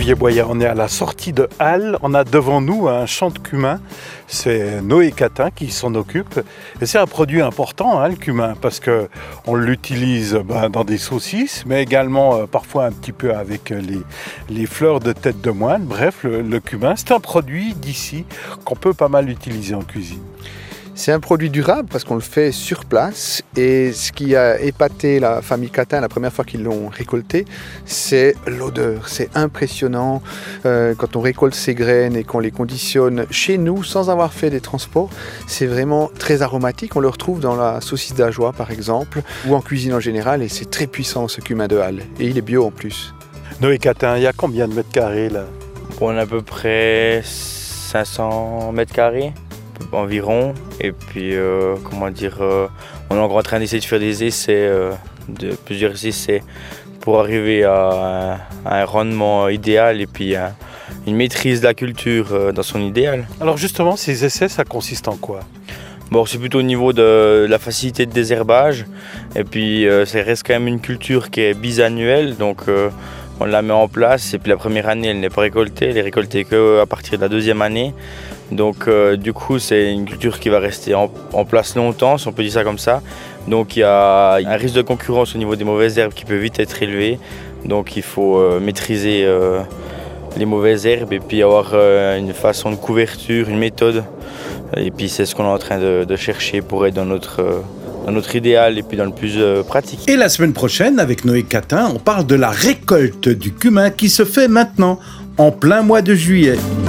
Olivier Boyard, on est à la sortie de Halle. On a devant nous un champ de cumin. C'est Noé Catin qui s'en occupe. Et c'est un produit important, le cumin, parce qu'on l'utilise dans des saucisses, mais également parfois un petit peu avec les fleurs de tête de moine. Bref, le cumin, c'est un produit d'ici qu'on peut pas mal utiliser en cuisine. C'est un produit durable parce qu'on le fait sur place et ce qui a épaté la famille Catin la première fois qu'ils l'ont récolté, c'est l'odeur. C'est impressionnant quand on récolte ces graines et qu'on les conditionne chez nous sans avoir fait des transports. C'est vraiment très aromatique. On le retrouve dans la saucisse d'ajoie par exemple ou en cuisine en général et c'est très puissant ce cumin de Halle et il est bio en plus. Noé Catin, il y a combien de mètres carrés là ? On a à peu près 500 mètres carrés. Environ, et puis on est encore en train d'essayer de faire des essais, plusieurs essais pour arriver à un rendement idéal et puis à une maîtrise de la culture dans son idéal. Alors justement, ces essais, ça consiste en quoi ? Bon, c'est plutôt au niveau de la facilité de désherbage et puis ça reste quand même une culture qui est bisannuelle, donc on la met en place et puis la première année elle n'est pas récoltée, elle est récoltée qu'à partir de la deuxième année. Donc du coup c'est une culture qui va rester en place longtemps, si on peut dire ça comme ça. Donc il y a un risque de concurrence au niveau des mauvaises herbes qui peut vite être élevé. Donc il faut maîtriser les mauvaises herbes et puis avoir une façon de couverture, une méthode. Et puis c'est ce qu'on est en train de chercher pour être dans notre idéal et puis dans le plus pratique. Et la semaine prochaine, avec Noé Catin, on parle de la récolte du cumin qui se fait maintenant, en plein mois de juillet.